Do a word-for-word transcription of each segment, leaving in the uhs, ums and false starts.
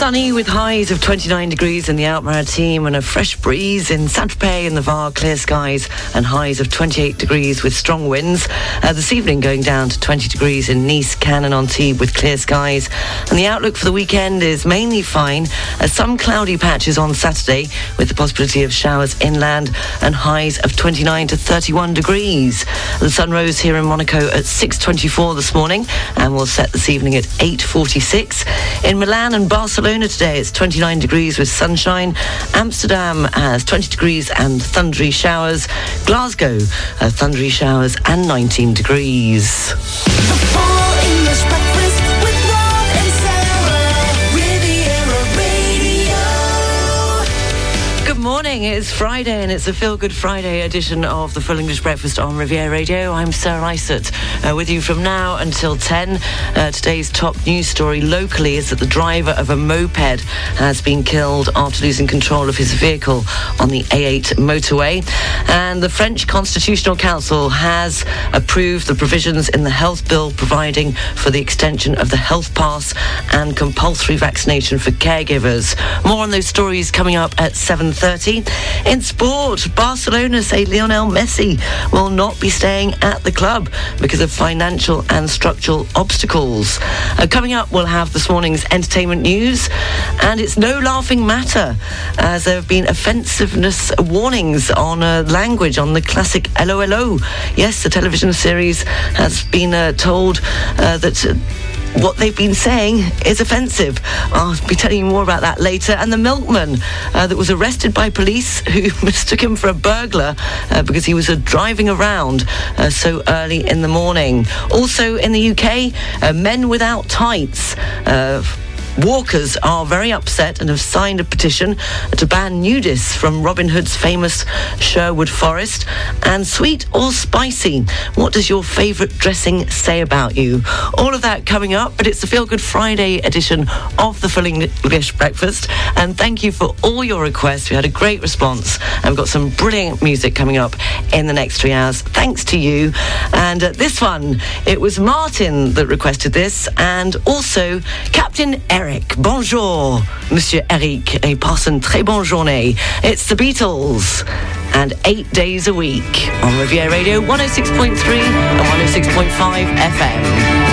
Sunny with highs of twenty-nine degrees in the Alpes-Maritimes and a fresh breeze in Saint-Tropez and the Var, clear skies and highs of twenty-eight degrees with strong winds. Uh, this evening going down to twenty degrees in Nice, Cannes and Antibes with clear skies. And the outlook for the weekend is mainly fine. Uh, some cloudy patches on Saturday with the possibility of showers inland and highs of twenty-nine to thirty-one degrees. The sun rose here in Monaco at six twenty-four this morning and will set this evening at eight forty-six. In Milan and Barcelona today it's twenty-nine degrees with sunshine. Amsterdam has twenty degrees and thundery showers. Glasgow, uh, thundery showers and nineteen degrees. The full English breakfast with Rob and Sarah, Riviera Radio. Good morning, it's Friday and it's a Feel Good Friday edition of the Full English Breakfast on Riviera Radio. I'm Sarah Isett, uh, with you from now until ten. Uh, today's top news story locally is that the driver of a moped has been killed after losing control of his vehicle on the A eight motorway. And the French Constitutional Council has approved the provisions in the health bill providing for the extension of the health pass and compulsory vaccination for caregivers. More on those stories coming up at seven thirty. In sport, Barcelona say Lionel Messi will not be staying at the club because of financial and structural obstacles. Uh, coming up, we'll have this morning's entertainment news, and it's no laughing matter as there have been offensiveness warnings on uh, language on the classic L O L O. Yes, the television series has been uh, told uh, that uh, what they've been saying is offensive. I'll be telling you more about that later. And the milkman uh, that was arrested by police who mistook him for a burglar uh, because he was uh, driving around uh, so early in the morning. Also in the U K, uh, men without tights. Uh, Walkers are very upset and have signed a petition to ban nudists from Robin Hood's famous Sherwood Forest. And sweet or spicy, what does your favourite dressing say about you? All of that coming up, but it's the Feel Good Friday edition of the Full English Breakfast. And thank you for all your requests. We had a great response and we've got some brilliant music coming up in the next three hours. Thanks to you. And uh, this one, it was Martin that requested this, and also Captain Eric. Bonjour, Monsieur Eric, et passe une très bonne journée. It's the Beatles, and eight days a week on Riviera Radio one oh six point three and one oh six point five F M.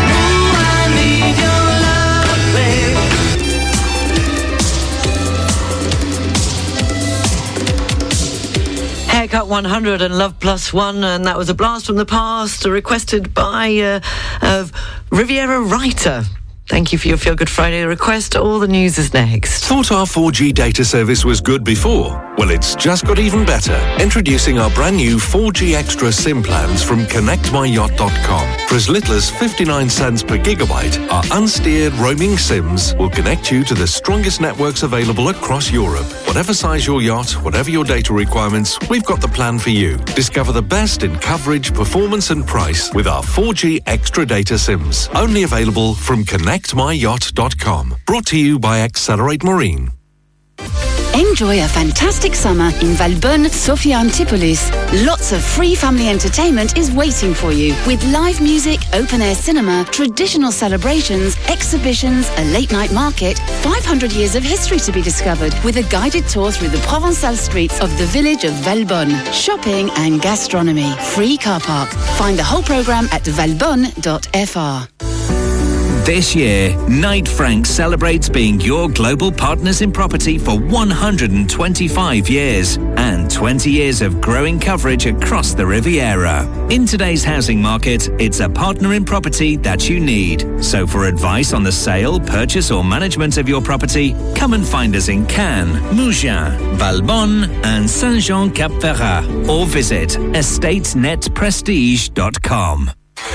Haircut one hundred and Love Plus One, and that was a blast from the past, requested by uh, uh, Riviera Writer. Thank you for your Feel Good Friday request. All the news is next. Thought our four G data service was good before? Well, it's just got even better. Introducing our brand new four G Extra SIM plans from connect my yacht dot com. For as little as fifty-nine cents per gigabyte, our unsteered roaming SIMs will connect you to the strongest networks available across Europe. Whatever size your yacht, whatever your data requirements, we've got the plan for you. Discover the best in coverage, performance and price with our four G Extra data SIMs. Only available from connect my yacht dot com. Brought to you by Accelerate Marine. Enjoy a fantastic summer in Valbonne, Sofia Antipolis. Lots of free family entertainment is waiting for you with live music, open-air cinema, traditional celebrations, exhibitions, a late-night market, five hundred years of history to be discovered with a guided tour through the Provençal streets of the village of Valbonne. Shopping and gastronomy. Free car park. Find the whole programme at valbonne dot f r. This year, Knight Frank celebrates being your global partners in property for one hundred twenty-five years and twenty years of growing coverage across the Riviera. In today's housing market, it's a partner in property that you need. So for advice on the sale, purchase or management of your property, come and find us in Cannes, Mougins, Valbonne and Saint-Jean-Cap-Ferrat or visit estate net prestige dot com.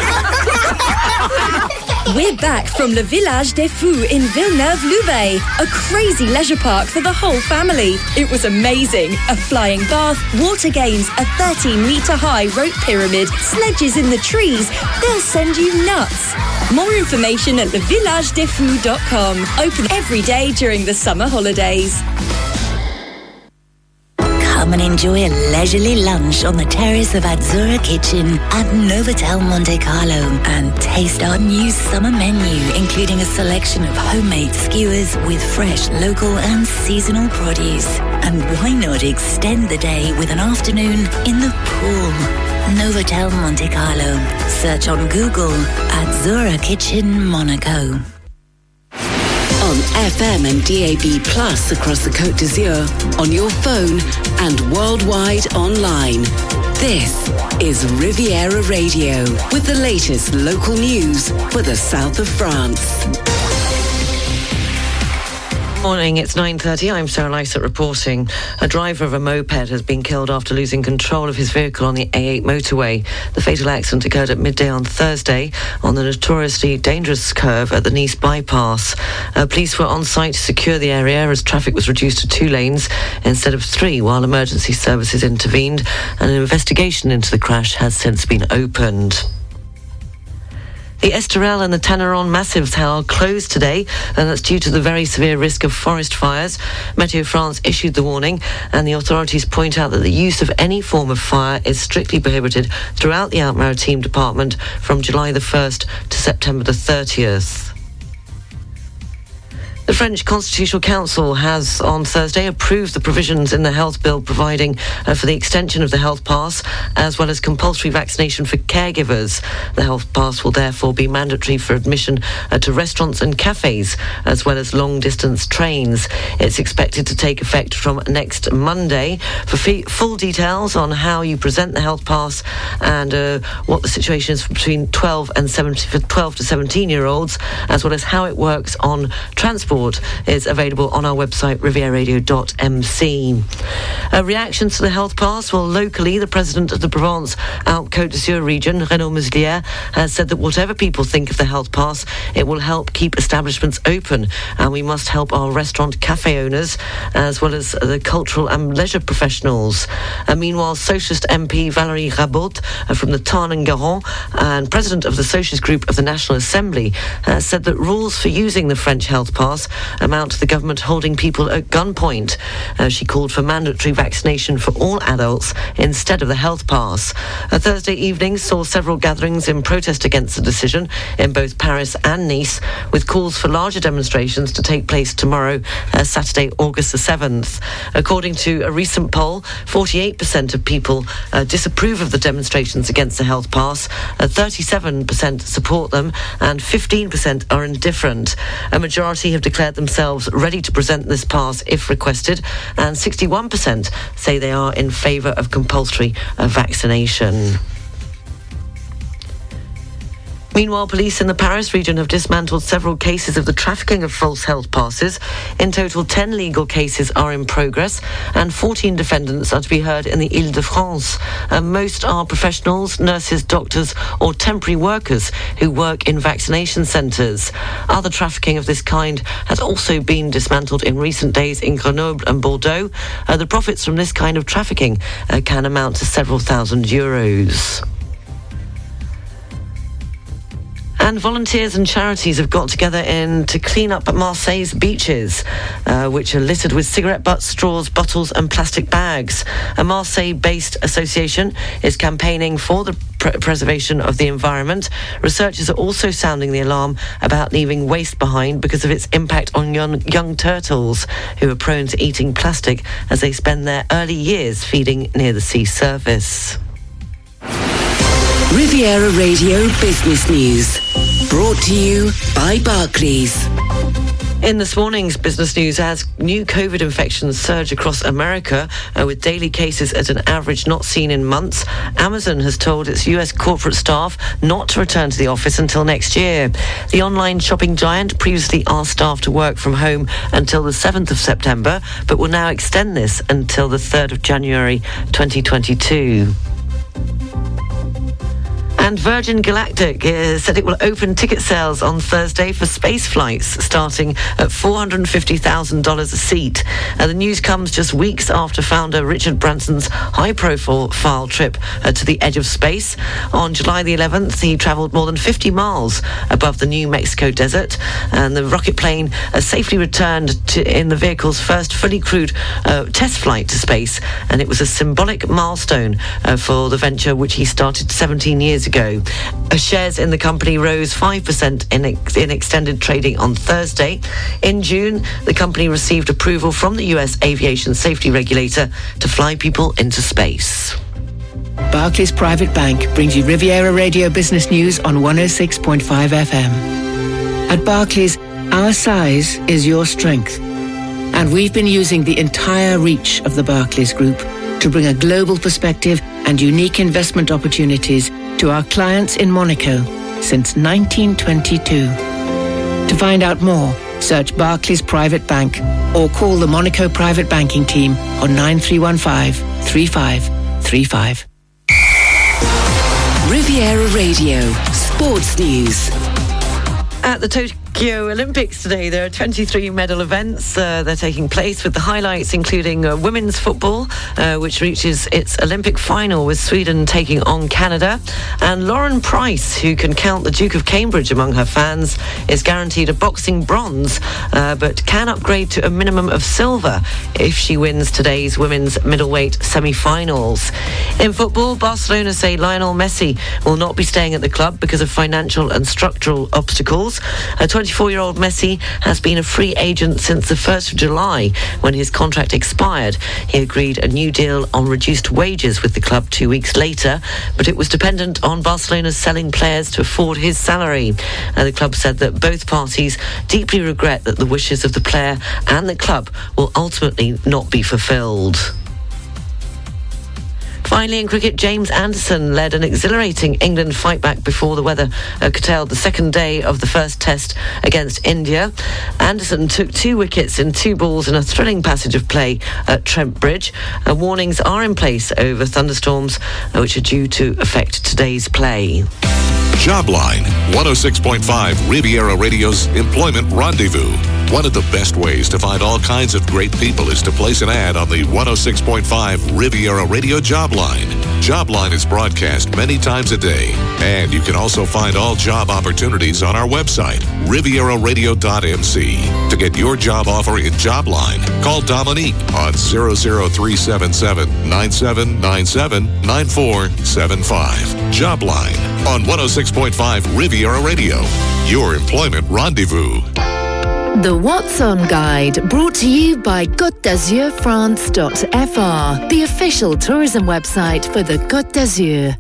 We're back from Le Village des Fous in Villeneuve-Loubet, a crazy leisure park for the whole family. It was amazing. A flying bath, water games, a thirteen metre high rope pyramid, sledges in the trees. They'll send you nuts. More information at le village des fous dot com. Open every day during the summer holidays. Come and enjoy a leisurely lunch on the terrace of Azzurra Kitchen at Novotel Monte Carlo and taste our new summer menu, including a selection of homemade skewers with fresh, local and seasonal produce. And why not extend the day with an afternoon in the pool? Novotel Monte Carlo. Search on Google Azzurra Kitchen Monaco. On F M and D A B Plus across the Côte d'Azur, on your phone and worldwide online. This is Riviera Radio with the latest local news for the south of France. Morning, it's nine thirty. I'm Sarah Lysett reporting. A driver of a moped has been killed after losing control of his vehicle on the A eight motorway. The fatal accident occurred at midday on Thursday on the notoriously dangerous curve at the Nice bypass. Uh, police were on site to secure the area as traffic was reduced to two lanes instead of three while emergency services intervened, and an investigation into the crash has since been opened. The Estoril and the Tanneron massives are closed today, and that's due to the very severe risk of forest fires. Meteo France issued the warning, and the authorities point out that the use of any form of fire is strictly prohibited throughout the Alpes-Maritimes department from July the first to September the thirtieth. The French Constitutional Council has on Thursday approved the provisions in the health bill providing uh, for the extension of the health pass as well as compulsory vaccination for caregivers. The health pass will therefore be mandatory for admission uh, to restaurants and cafes as well as long-distance trains. It's expected to take effect from next Monday. For fee- full details on how you present the health pass and uh, what the situation is between twelve and seventeen, for twelve to seventeen-year-olds, as well as how it works on transport, is available on our website riviera radio dot m c. Uh, reactions to the health pass? Well, locally, the president of the Provence-Alpes-Côte d'Azur region, Renaud Muselier, has said that whatever people think of the health pass, it will help keep establishments open, and we must help our restaurant cafe owners as well as the cultural and leisure professionals. Uh, meanwhile, Socialist M P Valérie Rabault uh, from the Tarn and Garonne and president of the Socialist Group of the National Assembly uh, said that rules for using the French health pass amount to the government holding people at gunpoint. Uh, she called for mandatory vaccination for all adults instead of the health pass. A Thursday evening saw several gatherings in protest against the decision in both Paris and Nice, with calls for larger demonstrations to take place tomorrow, uh, Saturday, August the seventh. According to a recent poll, forty-eight percent of people uh, disapprove of the demonstrations against the health pass, uh, thirty-seven percent support them, and fifteen percent are indifferent. A majority have declared themselves ready to present this pass if requested, and sixty-one percent say they are in favour of compulsory uh, vaccination. Meanwhile, police in the Paris region have dismantled several cases of the trafficking of false health passes. In total, ten legal cases are in progress and fourteen defendants are to be heard in the Ile-de-France. Uh, most are professionals, nurses, doctors or temporary workers who work in vaccination centres. Other trafficking of this kind has also been dismantled in recent days in Grenoble and Bordeaux. Uh, the profits from this kind of trafficking uh, can amount to several thousand euros. And volunteers and charities have got together in to clean up Marseille's beaches, uh, which are littered with cigarette butts, straws, bottles and plastic bags. A Marseille-based association is campaigning for the pr- preservation of the environment. Researchers are also sounding the alarm about leaving waste behind because of its impact on young, young turtles, who are prone to eating plastic as they spend their early years feeding near the sea surface. Riviera Radio Business News, brought to you by Barclays. In this morning's business news, as new COVID infections surge across America, uh, with daily cases at an average not seen in months, Amazon has told its U S corporate staff not to return to the office until next year. The online shopping giant previously asked staff to work from home until the seventh of September, but will now extend this until the third of January twenty twenty-two. And Virgin Galactic uh, said it will open ticket sales on Thursday for space flights starting at four hundred fifty thousand dollars a seat. Uh, the news comes just weeks after founder Richard Branson's high-profile trip uh, to the edge of space. On July the eleventh, he travelled more than fifty miles above the New Mexico desert, and the rocket plane uh, safely returned to, in the vehicle's first fully crewed uh, test flight to space, and it was a symbolic milestone uh, for the venture, which he started seventeen years ago. Uh, shares in the company rose five percent in, ex- in extended trading on Thursday. In June, the company received approval from the U S aviation safety regulator to fly people into space. Barclays Private Bank brings you Riviera Radio Business News on one oh six point five F M. At Barclays, our size is your strength. And we've been using the entire reach of the Barclays Group to bring a global perspective and unique investment opportunities to our clients in Monaco since nineteen twenty-two. To find out more, search Barclays Private Bank or call the Monaco Private Banking Team on nine three one five, three five three five. Riviera Radio Sports News. At the Tokyo Olympics today, there are twenty-three medal events. Uh, they're taking place, with the highlights including uh, women's football, uh, which reaches its Olympic final with Sweden taking on Canada. And Lauren Price, who can count the Duke of Cambridge among her fans, is guaranteed a boxing bronze, uh, but can upgrade to a minimum of silver if she wins today's women's middleweight semi-finals. In football, Barcelona say Lionel Messi will not be staying at the club because of financial and structural obstacles. A twenty-four-year-old Messi has been a free agent since the first of July, when his contract expired. He agreed a new deal on reduced wages with the club two weeks later, but it was dependent on Barcelona selling players to afford his salary. Uh, the club said that both parties deeply regret that the wishes of the player and the club will ultimately not be fulfilled. Finally, in cricket, James Anderson led an exhilarating England fight-back before the weather uh, curtailed the second day of the first test against India. Anderson took two wickets in two balls in a thrilling passage of play at Trent Bridge. Uh, warnings are in place over thunderstorms, uh, which are due to affect today's play. Jobline, one oh six point five Riviera Radio's Employment Rendezvous. One of the best ways to find all kinds of great people is to place an ad on the one oh six point five Riviera Radio Jobline. Jobline is broadcast many times a day, and you can also find all job opportunities on our website, riviera radio dot m c. To get your job offer in Jobline, call Dominique on zero zero three seven seven, nine seven nine seven, nine four seven five. Jobline on one oh six point five Riviera Radio, your employment rendezvous. The What's On Guide, brought to you by Côte d'Azur France dot f r, the official tourism website for the Côte d'Azur.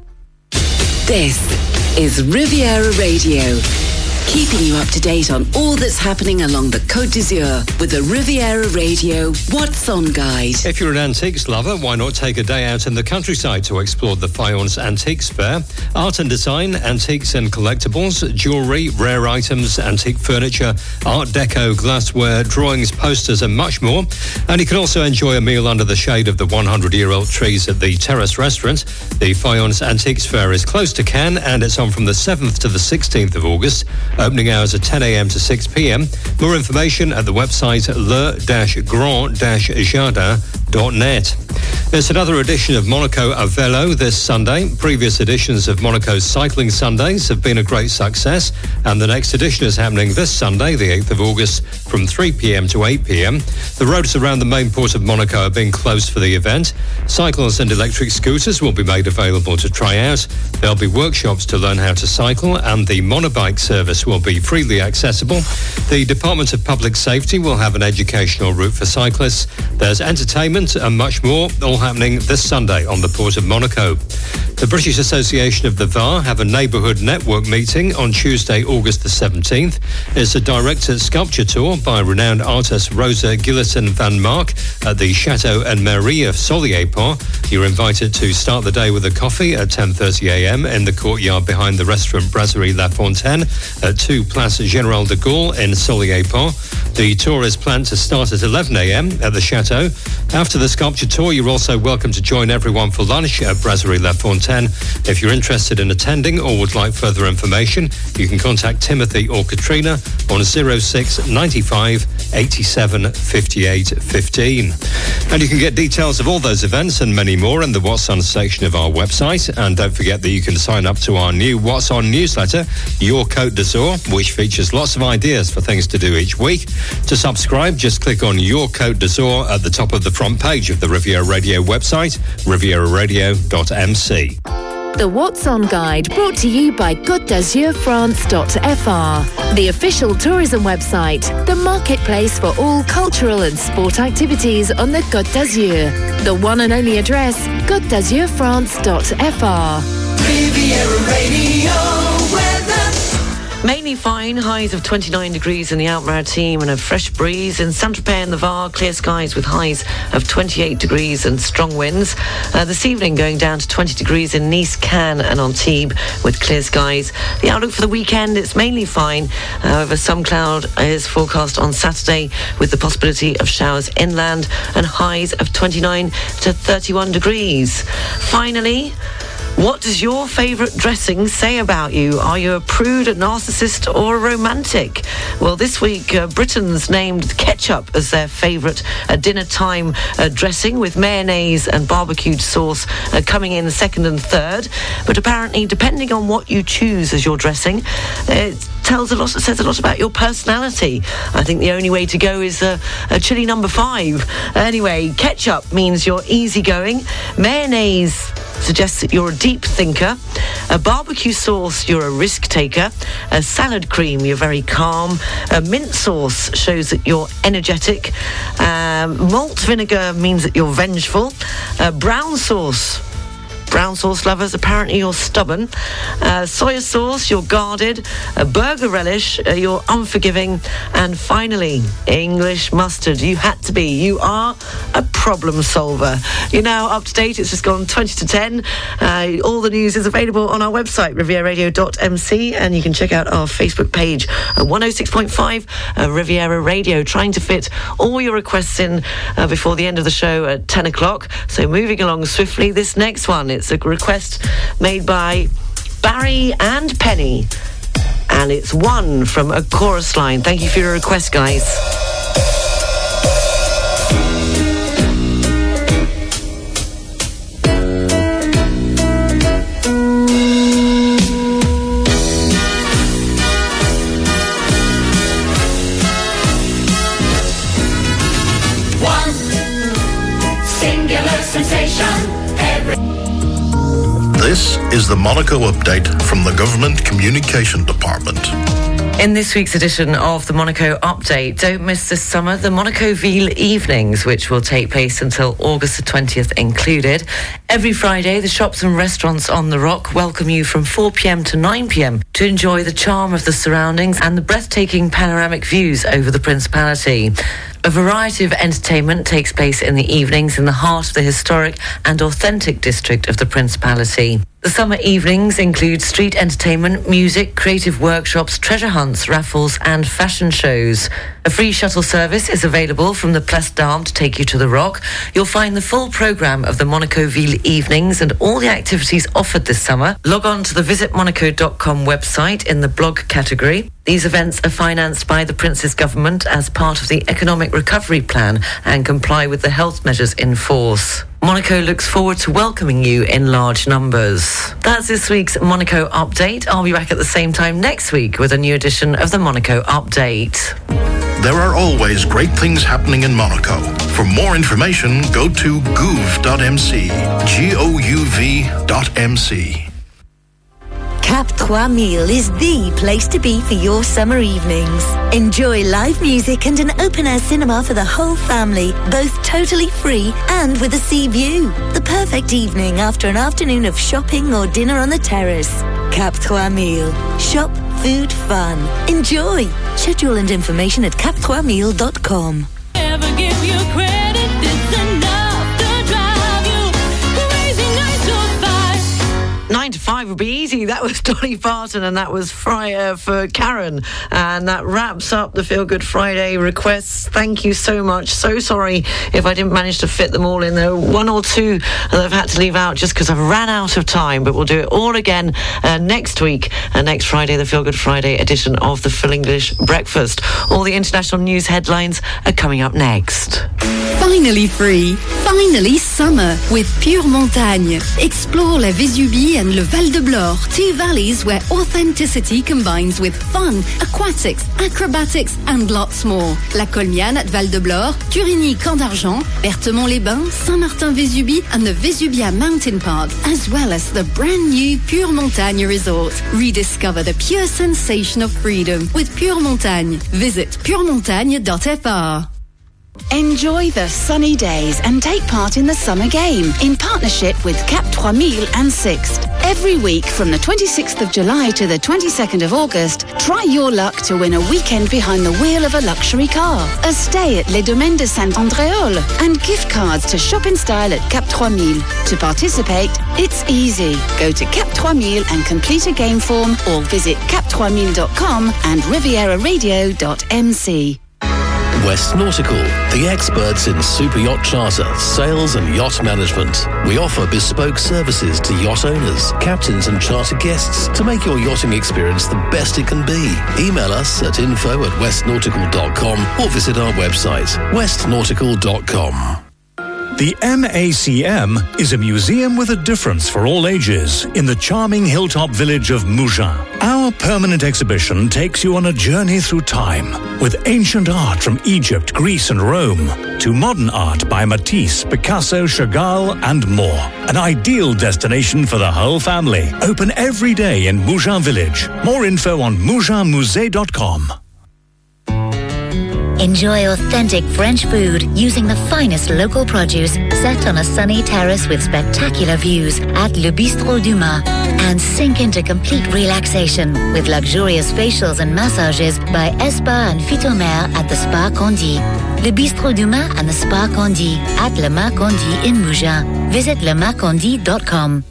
This is Riviera Radio, keeping you up to date on all that's happening along the Côte d'Azur with the Riviera Radio What's On Guide. If you're an antiques lover, why not take a day out in the countryside to explore the Fayence Antiques Fair? Art and design, antiques and collectibles, jewellery, rare items, antique furniture, art deco, glassware, drawings, posters and much more. And you can also enjoy a meal under the shade of the hundred-year-old trees at the Terrace Restaurant. The Fayence Antiques Fair is close to Cannes, and it's on from the seventh to the sixteenth of August. Opening hours are ten a.m. to six p.m. More information at the website le grand jardin dot net. There's another edition of Monaco à Vélo this Sunday. Previous editions of Monaco's Cycling Sundays have been a great success, and the next edition is happening this Sunday, the eighth of August, from three p.m. to eight p.m. The roads around the main port of Monaco are being closed for the event. Cycles and electric scooters will be made available to try out. There'll be workshops to learn how to cycle, and the monobike service will be freely accessible. The Department of Public Safety will have an educational route for cyclists. There's entertainment and much more, all happening this Sunday on the Port of Monaco. The British Association of the V A R have a neighbourhood network meeting on Tuesday, August the seventeenth. It's a directed sculpture tour by renowned artist Rosa Gilliton van Mark at the Chateau and Mairie of Solier-Pont. You're invited to start the day with a coffee at ten thirty a.m. in the courtyard behind the restaurant Brasserie La Fontaine at two Place Général de Gaulle in Solier-Pont. The tour is planned to start at eleven a.m. at the Chateau. After the sculpture tour, you're also also welcome to join everyone for lunch at Brasserie La Fontaine. If you're interested in attending or would like further information, you can contact Timothy or Katrina on zero six ninety-five eighty-seven fifty-eight fifteen. And you can get details of all those events and many more in the What's On section of our website. And don't forget that you can sign up to our new What's On newsletter, Your Côte d'Azur, which features lots of ideas for things to do each week. To subscribe, just click on Your Côte d'Azur at the top of the front page of the Riviera Radio website, riviera radio dot m c. The What's On Guide, brought to you by Côte d'Azur France dot f r, the official tourism website, the marketplace for all cultural and sport activities on the Côte d'Azur. The one and only address, Côte d'Azur France dot f r. Riviera Radio weather. Mainly fine, highs of twenty-nine degrees in the Alpes-Maritimes and a fresh breeze. In Saint-Tropez and the Var, clear skies with highs of twenty-eight degrees and strong winds. Uh, this evening going down to twenty degrees in Nice, Cannes and Antibes with clear skies. The outlook for the weekend, it's mainly fine. However, some cloud is forecast on Saturday with the possibility of showers inland and highs of twenty-nine to thirty-one degrees. Finally, what does your favourite dressing say about you? Are you a prude, a narcissist or a romantic? Well, this week, uh, Britons named ketchup as their favourite uh, dinner time uh, dressing, with mayonnaise and barbecued sauce uh, coming in second and third. But apparently, depending on what you choose as your dressing, it tells a lot, says a lot about your personality. I think the only way to go is uh, a chili number five. Anyway, ketchup means you're easygoing. Mayonnaise suggests that you're a deep thinker. A barbecue sauce, you're a risk taker. A salad cream, you're very calm. A mint sauce shows that you're energetic. Um, malt vinegar means that you're vengeful. A brown sauce, brown sauce lovers, apparently you're stubborn. Uh, soya sauce, you're guarded. A burger relish, uh, you're unforgiving. And finally, English mustard, you had to be. You are a problem solver. You're now up to date. It's just gone twenty to ten. Uh, all the news is available on our website, riviera radio dot m c, and you can check out our Facebook page, uh, one oh six point five uh, Riviera Radio, trying to fit all your requests in uh, before the end of the show at ten o'clock. So moving along swiftly, this next one, it's a request made by Barry and Penny, and it's One from A Chorus Line. Thank you for your request, guys. One singular sensation. Every This is the Monaco update from the Government Communication Department. In this week's edition of the Monaco Update, don't miss this summer the Monaco Ville Evenings, which will take place until August the twentieth included. Every Friday, the shops and restaurants on the Rock welcome you from four p.m. to nine p.m. to enjoy the charm of the surroundings and the breathtaking panoramic views over the Principality. A variety of entertainment takes place in the evenings in the heart of the historic and authentic district of the Principality. The summer evenings include street entertainment, music, creative workshops, treasure hunts, raffles and fashion shows. A free shuttle service is available from the Place d'Armes to take you to the Rock. You'll find the full programme of the Monaco Ville Evenings and all the activities offered this summer. Log on to the visit monaco dot com website in the blog category. These events are financed by the Prince's government as part of the Economic Recovery Plan and comply with the health measures in force. Monaco looks forward to welcoming you in large numbers. That's this week's Monaco Update. I'll be back at the same time next week with a new edition of the Monaco Update. There are always great things happening in Monaco. For more information, go to gouv dot m c. G O U V dot M C. Cap trois mille is the place to be for your summer evenings. Enjoy live music and an open-air cinema for the whole family, both totally free and with a sea view. The perfect evening after an afternoon of shopping or dinner on the terrace. Cap trois mille. Shop, food, fun. Enjoy. Schedule and information at cap trois mille dot com. Never give you credit, it's enough to drive you crazy. Nine to five. Nine to five. Life would be easy. That was Dolly Parton, and that was Friar for Karen. And that wraps up the Feel Good Friday requests. Thank you so much. So sorry if I didn't manage to fit them all in. There were one or two that I've had to leave out just because I've ran out of time, but we'll do it all again uh, next week, uh, next Friday, the Feel Good Friday edition of the Full English Breakfast. All the international news headlines are coming up next. Finally free, finally summer with Pure Montagne. Explore la Vésubie and le Val de Blore, two valleys where authenticity combines with fun, aquatics, acrobatics and lots more. La Colmiane at Val de Blore, Turigny, Camp d'Argent, Berthemont-les-Bains, Saint-Martin-Vésubie and the Vésubia Mountain Park, as well as the brand new Pure Montagne Resort. Rediscover the pure sensation of freedom with Pure Montagne. Visit pure montagne dot f r. Enjoy the sunny days and take part in the summer game in partnership with Cap trois mille and Sixt. Every week from the twenty-sixth of July to the twenty-second of August, try your luck to win a weekend behind the wheel of a luxury car, a stay at Les Domaines de Saint-Andréol, and gift cards to shop in style at Cap trois mille. To participate, it's easy. Go to Cap trois mille and complete a game form, or visit cap trois mille dot com and riviera radio dot m c. West Nautical, the experts in super yacht charter, sales and yacht management. We offer bespoke services to yacht owners, captains and charter guests to make your yachting experience the best it can be. Email us at info at west nautical dot com or visit our website, west nautical dot com. The M A C M is a museum with a difference for all ages in the charming hilltop village of Mougins. Our permanent exhibition takes you on a journey through time with ancient art from Egypt, Greece and Rome to modern art by Matisse, Picasso, Chagall and more. An ideal destination for the whole family. Open every day in Mougins Village. More info on mougins musee dot com. Enjoy authentic French food using the finest local produce set on a sunny terrace with spectacular views at Le Bistrot du Mas. And sink into complete relaxation with luxurious facials and massages by Espa and Phytomer at the Spa Condy. Le Bistrot du Mas and the Spa Condy at Le Mas Condy in Mougins. Visit le mas condy dot com.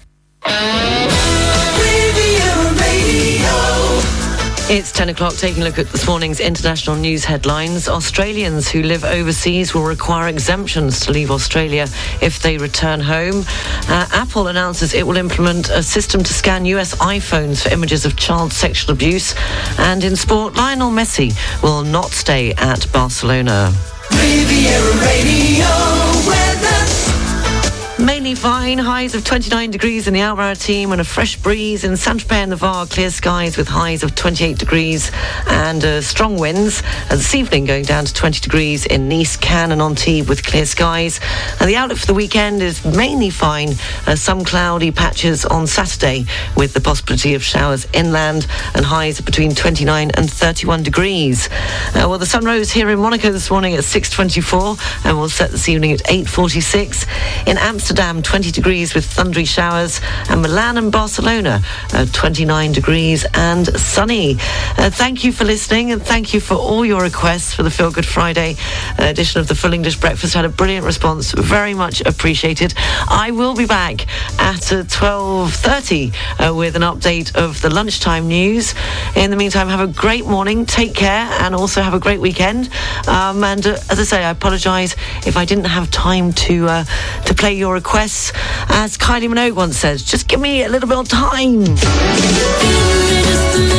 It's ten o'clock, taking a look at this morning's international news headlines. Australians who live overseas will require exemptions to leave Australia if they return home. Uh, Apple announces it will implement a system to scan U S iPhones for images of child sexual abuse. And in sport, Lionel Messi will not stay at Barcelona. Riviera Radio weather. Mainly fine, highs of twenty-nine degrees in the Almaty and a fresh breeze in Saint-Tropez and the Var, clear skies with highs of twenty-eight degrees and uh, strong winds. And this evening going down to twenty degrees in Nice, Cannes and Antibes with clear skies. And the outlook for the weekend is mainly fine, uh, some cloudy patches on Saturday with the possibility of showers inland and highs of between twenty-nine and thirty-one degrees. Uh, well, the sun rose here in Monaco this morning at six twenty-four and will set this evening at eight forty-six. In Amsterdam, Amsterdam, twenty degrees with thundery showers, and Milan and Barcelona, uh, twenty-nine degrees and sunny. Uh, thank you for listening, and thank you for all your requests for the Feel Good Friday uh, edition of the Full English Breakfast. Had a brilliant response, very much appreciated. I will be back at uh, twelve thirty uh, with an update of the lunchtime news. In the meantime, have a great morning, take care, and also have a great weekend. Um, and uh, as I say, I apologise if I didn't have time to uh, to play your requests. As Kylie Minogue once says, just give me a little bit of time.